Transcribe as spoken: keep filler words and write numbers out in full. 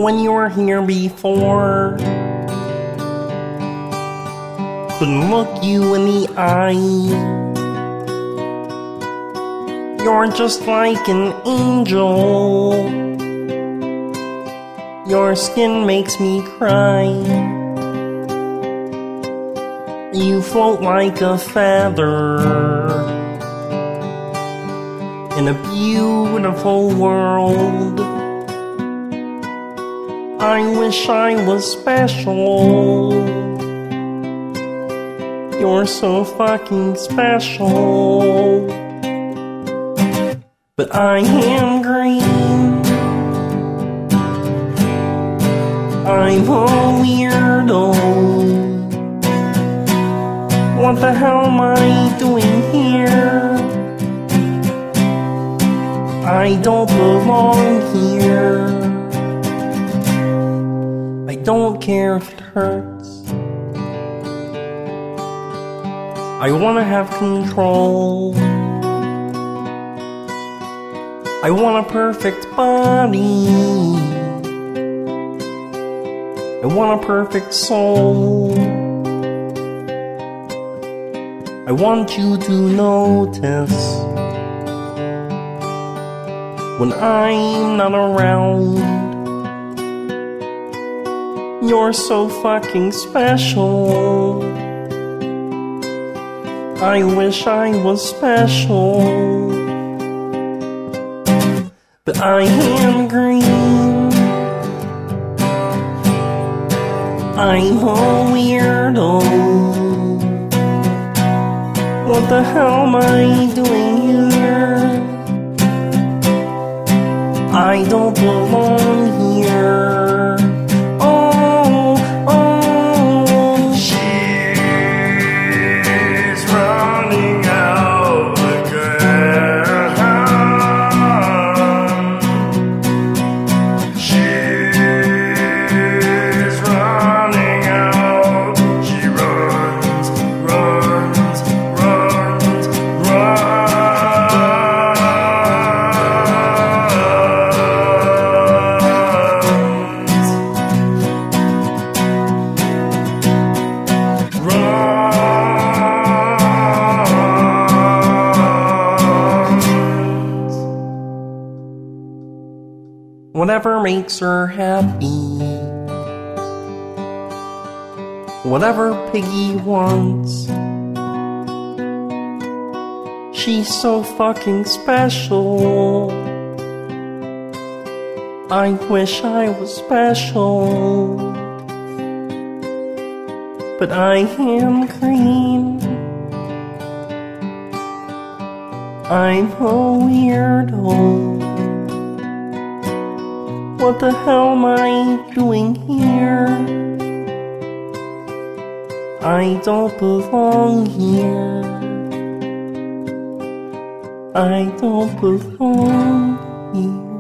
when you were here before. Couldn't look you in the eye. You're just like an angel. Your skin makes me cry. You float like a feather in a beautiful world. I wish I was special. You're so fucking special. But I am green. I'm a weirdo. What the hell am I doing here? I don't belong here. I don't care if it hurts. I wanna have control. I want a perfect body. I want a perfect soul. I want you to notice when I'm not around. You're so fucking special. I wish I was special. But I am green. I'm a weirdo. What the hell am I doing here? I don't belong here. Oh, oh. She's running out again. She's running out. She runs, runs, runs, Whatever makes her happy. Whatever Piggy wants. She's so fucking special. I wish I was special. But I am green. I'm a weirdo. What the hell am I doing here? I don't belong here. I don't belong here.